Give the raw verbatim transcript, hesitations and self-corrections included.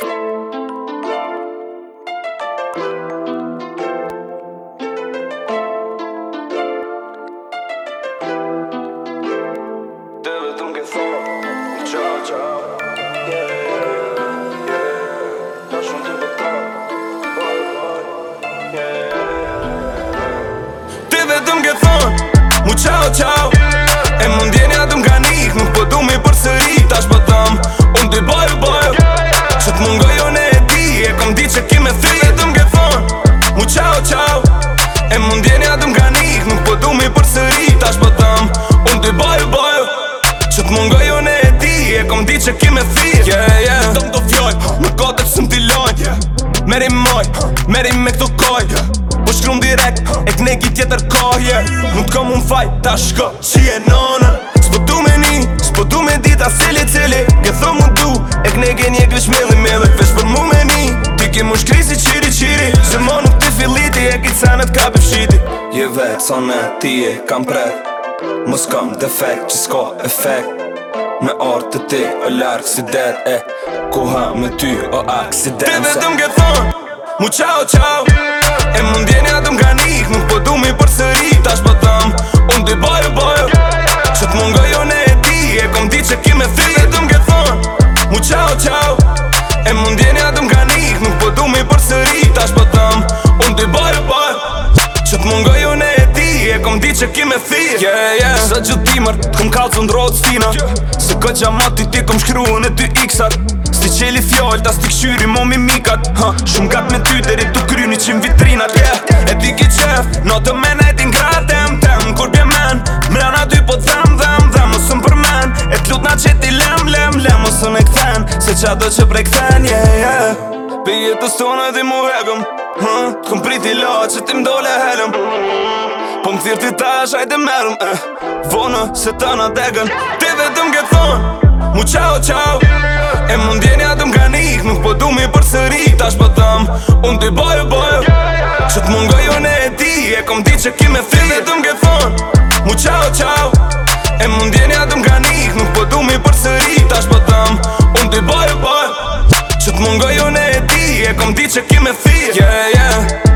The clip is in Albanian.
Mu qao qao E mundjenja du m'ka nik Nuk po du mi përsëri Tash po thëm Unë dy baju baju Që t'mungoj unë e di E kom di që ki me thri E du m'ke thon Mu qao qao E mundjenja du m'ka nik Nuk po du mi përsëri Tash po thëm Unë dy baju baju Që t'mungoj unë e di E kom di që ki me thri Yeah, yeah Dëm të fjoj Më kote që sëm t'i loj Merim moj Merim me këtu koj Po shkrum direkt, e kneki tjetër kohje Nuk kom unë faj, ta shko që je nona S'po du me ni, s'po du me dita cili cili Ke thom mu du, e kneki një kësh mili mili Vesh për mu me ni, ti ki mu shkri si qiri qiri Se mo nuk ti filiti, e ki canet ka pëfshiti Je vetë, sonë ti e kam pret Mos kam defekt, që s'ko efekt Me orë të ti, o larkë si det E kuha me ty, o aksident Ti vetëm ke thon, mu qao qao E mundjenja du m'ka nik Nuk po du mi përsëri Tash po thëm Unë dy baju baju Që t'mungoj unë e di E kom di që ki me thri E du m'ke thon Mu qao qao E mundjenja du m'ka nik Nuk po du mi përsëri Tash po thëm Unë dy baju baju Që t'mungoj unë e di E kom di që ki me thri Yeah, yeah Sa gjutimër Kom kalcu ndrojt stina Se këtë gjamati ti kom shkru në ty iksat Sti qeli fjall, ta sti këshyri mo mimikat ha, Shumë gat me ty deri tu kryni qim vitrinat yeah. E ti ki qef, no të mena e ti ngra tem tem Kur bje men, mrena dy po dhem dhem dhem Mosën për men, e t'lut na që ti lem lem lem Mosën e këthen, se qa do që prej këthen yeah, yeah. Pe jetës tonë e ti mu hegëm huh? T'kom priti la që ti m'dole helëm Po m'thirë ti tash hajde merëm eh. Vonë se të na degën Ti vetëm ke thon Mu qao qao E mundjenja du m'ka nik Nuk po du mi përsëri Tash po thëm Unë dy baju baju Që t'mungoj unë e di E kom di që ki me thri E du m'ke thon Mu qao qao E mundjenja du m'ka nik Nuk po du mi përsëri Tash po thëm Unë dy baju baju Që t'mungoj unë e di E kom di që ki me thri Yeah, yeah